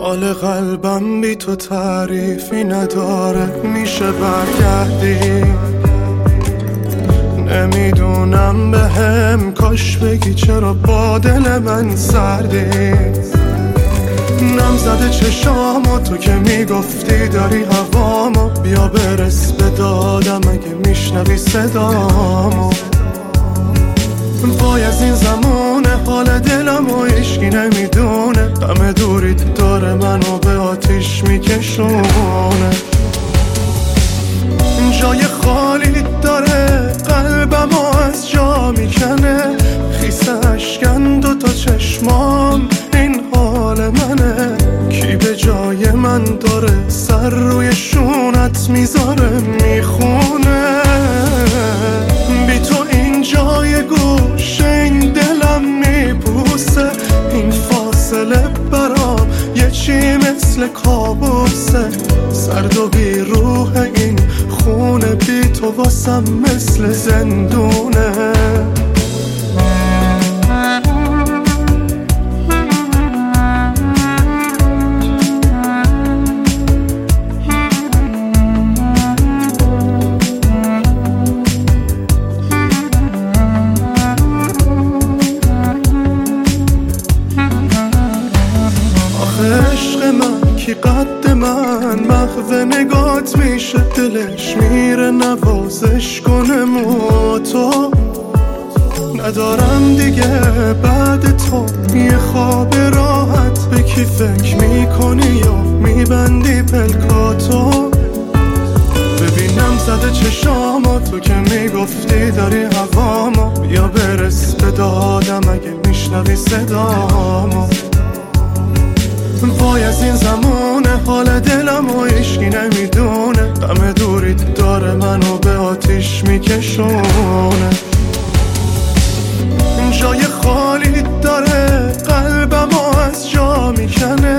حال قلبم بی تو تعریفی نداره، میشه برگردی؟ نمیدونم بهم کاش بگی چرا با دل من سردی. نم زده چشامو تو که میگفتی داری هوامو، بیا برس به دادم اگه میشنوی صدامو. وای از این زمونه حال دلم و عشقی نمیدونه، غم دوریت داره منو به آتیش میکشونه. جای خالی داره قلبمو از جا میکنه، خیس اشکن دوتا چشمام این حال منه. کی به جای من داره سر روی شونت میذاره میخونه؟ بی تو این جای گوشه این دلم میپوسه، این فاصله برام یه چی مثل کابوسه. سرد و بی روح این خونه، بی تو واسم مثل زندونه. عشق من کی قد من، محو نگات میشه دلش میره نوازش کنه. تو ندارم دیگه بعد تو یه خواب راحت، به کی فکر میکنی یا میبندی پلکاتو؟ ببینم زده چشامو تو که میگفتی داری هوامو، بیا برس به دادم اگه میشنوی صدامو. وای از این زمونه حال دلم و عشقی نمیدونه، غم دوریت داره منو به آتیش میکشونه. جای خالی داره قلبمو از جا میکنه،